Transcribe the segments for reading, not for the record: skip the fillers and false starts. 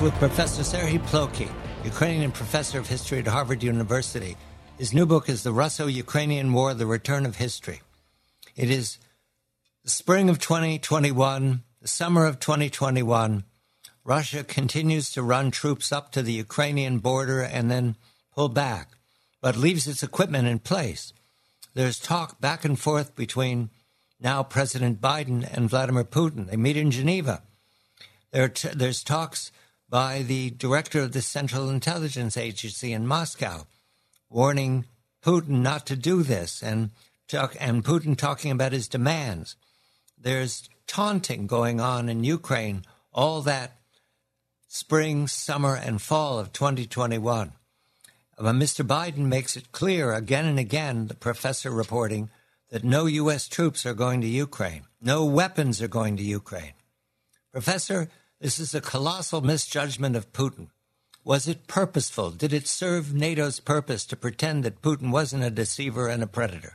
with Professor Serhiy Plokhy, Ukrainian professor of history at Harvard University. His new book is The Russo-Ukrainian War, The Return of History. It is the spring of 2021, the summer of 2021. Russia continues to run troops up to the Ukrainian border and then pull back, but leaves its equipment in place. There's talk back and forth between now President Biden and Vladimir Putin. They meet in Geneva. There's talks by the director of the Central Intelligence Agency in Moscow, warning Putin not to do this, and Putin talking about his demands. There's taunting going on in Ukraine, all that spring, summer, and fall of 2021. Mr. Biden makes it clear again and again, the professor reporting, that no U.S. troops are going to Ukraine. No weapons are going to Ukraine. Professor, this is a colossal misjudgment of Putin. Was it purposeful? Did it serve NATO's purpose to pretend that Putin wasn't a deceiver and a predator?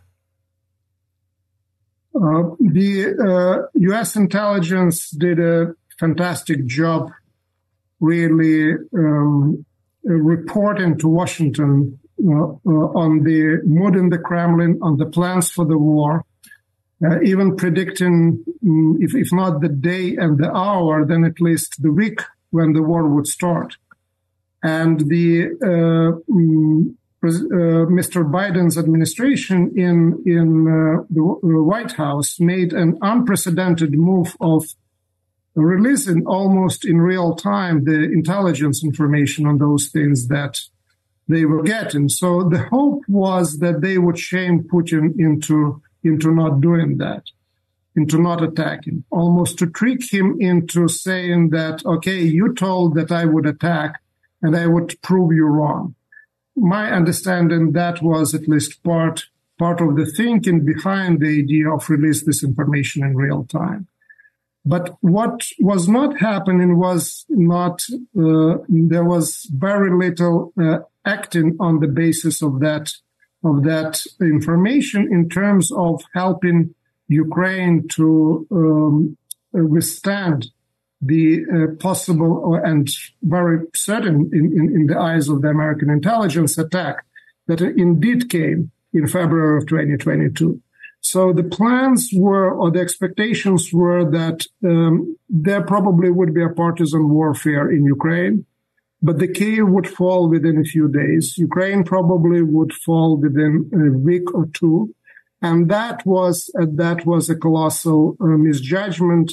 The U.S. intelligence did a fantastic job really reporting to Washington on the mood in the Kremlin, on the plans for the war, even predicting, if not the day and the hour, then at least the week when the war would start. And Mr. Biden's administration in the White House made an unprecedented move of releasing almost in real time the intelligence information on those things that they were getting. So the hope was that they would shame Putin into not doing that, into not attacking, almost to trick him into saying that, okay, you told that I would attack and I would prove you wrong. My understanding, that was at least part of the thinking behind the idea of release this information in real time. But what was not happening was not, there was very little acting on the basis of that information in terms of helping Ukraine to withstand the possible and very certain in the eyes of the American intelligence attack that indeed came in February of 2022. So the plans were, or the expectations were, that there probably would be a partisan warfare in Ukraine, but the Kyiv would fall within a few days. Ukraine probably would fall within a week or two. And that was a colossal misjudgment,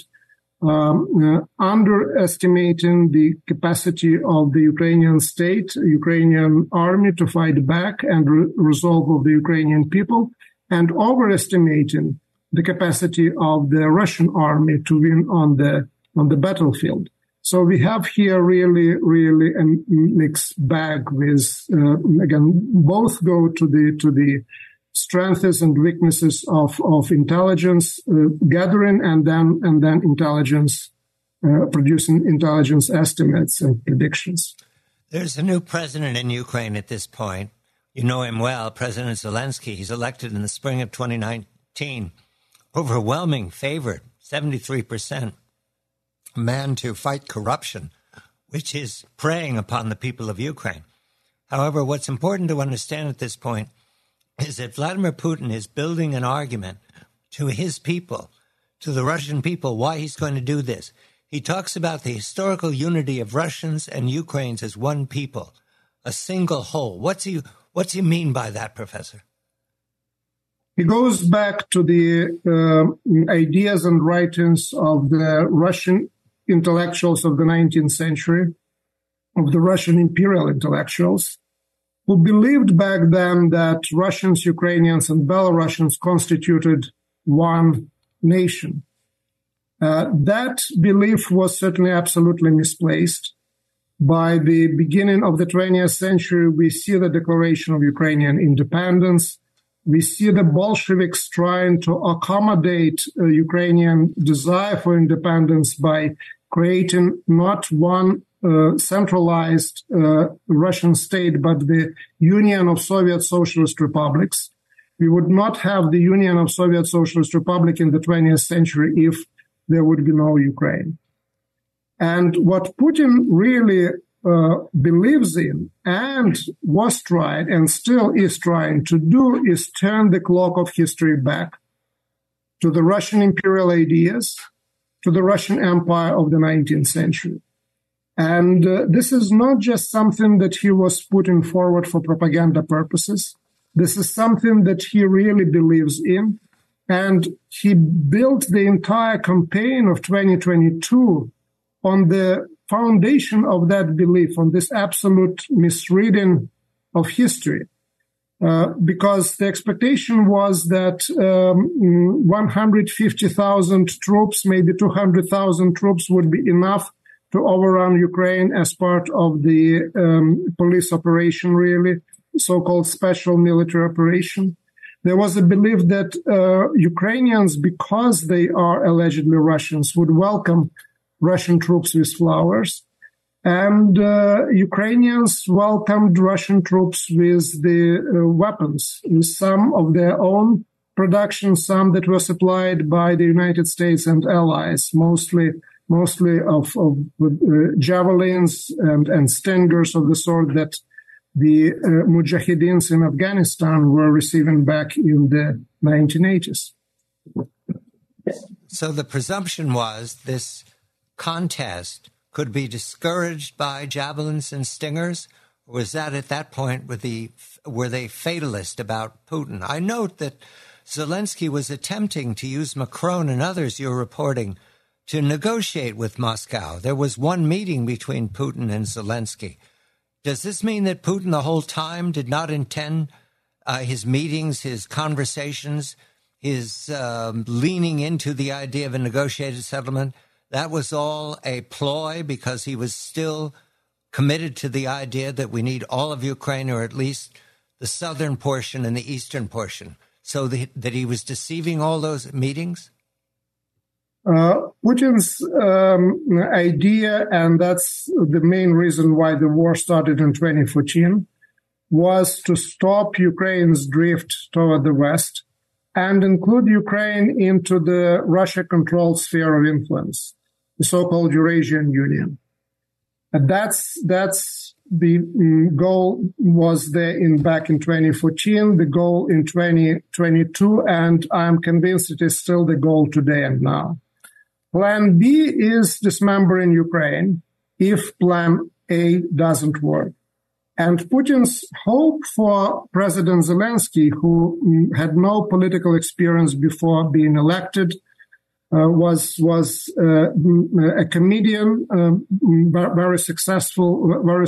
underestimating the capacity of the Ukrainian state, Ukrainian army to fight back and resolve of the Ukrainian people, and overestimating the capacity of the Russian army to win on the battlefield. So we have here really a mixed bag with, again, both go to the strengths and weaknesses of intelligence gathering and then intelligence producing intelligence estimates and predictions. There's a new president in Ukraine at this point. You know him well, President Zelensky. He's elected in the spring of 2019. Overwhelming favorite, 73%. A man to fight corruption, which is preying upon the people of Ukraine. However, what's important to understand at this point is that Vladimir Putin is building an argument to his people, to the Russian people, why he's going to do this. He talks about the historical unity of Russians and Ukrainians as one people, a single whole. What's he mean by that, Professor? He goes back to the ideas and writings of the Russian intellectuals of the 19th century, of the Russian imperial intellectuals, who believed back then that Russians, Ukrainians, and Belarusians constituted one nation. That belief was certainly absolutely misplaced. By the beginning of the 20th century, we see the declaration of Ukrainian independence. We see the Bolsheviks trying to accommodate Ukrainian desire for independence by creating not one centralized Russian state, but the Union of Soviet Socialist Republics. We would not have the Union of Soviet Socialist Republic in the 20th century if there would be no Ukraine. And what Putin really believes in and was tried and still is trying to do is turn the clock of history back to the Russian imperial ideas, to the Russian Empire of the 19th century. And this is not just something that he was putting forward for propaganda purposes. This is something that he really believes in. And he built the entire campaign of 2022 on the foundation of that belief, on this absolute misreading of history. Because the expectation was that 150,000 troops, maybe 200,000 troops would be enough to overrun Ukraine as part of the police operation, really, so-called special military operation. There was a belief that Ukrainians, because they are allegedly Russians, would welcome Russian troops with flowers. And Ukrainians welcomed Russian troops with the weapons, with some of their own production, some that were supplied by the United States and allies, mostly of javelins and stingers of the sort that the Mujahideens in Afghanistan were receiving back in the 1980s. So the presumption was this contest could be discouraged by javelins and stingers? Or was that at that point were they fatalist about Putin? I note that Zelensky was attempting to use Macron and others you're reporting to negotiate with Moscow. There was one meeting between Putin and Zelensky. Does this mean that Putin the whole time did not intend his meetings, his conversations, his leaning into the idea of a negotiated settlement? That was all a ploy because he was still committed to the idea that we need all of Ukraine, or at least the southern portion and the eastern portion, so that he was deceiving all those meetings? Putin's idea, and that's the main reason why the war started in 2014, was to stop Ukraine's drift toward the West and include Ukraine into the Russia-controlled sphere of influence, the so-called Eurasian Union. And that's the goal was there back in 2014, the goal in 2022, and I'm convinced it is still the goal today and now. Plan B is dismembering Ukraine if Plan A doesn't work. And Putin's hope for President Zelensky, who had no political experience before being elected, was a comedian, very successful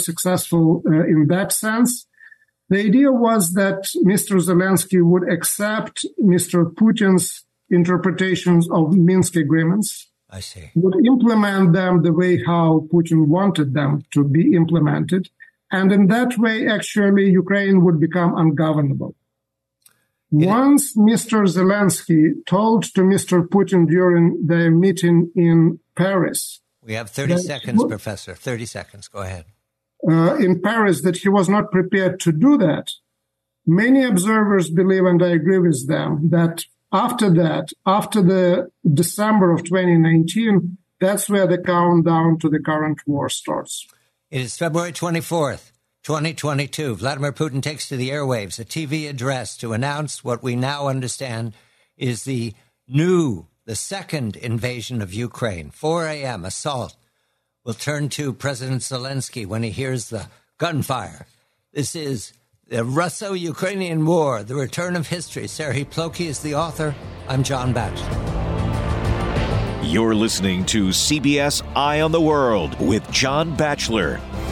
in that sense. The idea was that Mr. Zelensky would accept Mr. Putin's interpretations of Minsk agreements. I see. Would implement them the way how Putin wanted them to be implemented. And in that way, actually, Ukraine would become ungovernable. Once Mr. Zelensky told to Mr. Putin during their meeting in Paris. We have 30 seconds, Professor. 30 seconds. Go ahead. In Paris, that he was not prepared to do that. Many observers believe, and I agree with them, that after the December of 2019, that's where the countdown to the current war starts. It is February 24th, 2022. Vladimir Putin takes to the airwaves a TV address to announce what we now understand is the second invasion of Ukraine. 4 a.m. assault. We'll turn to President Zelensky when he hears the gunfire. This is the Russo-Ukrainian War, The Return of History. Serhiy Plokhy is the author. I'm John Batchelor. You're listening to CBS Eye on the World with John Batchelor.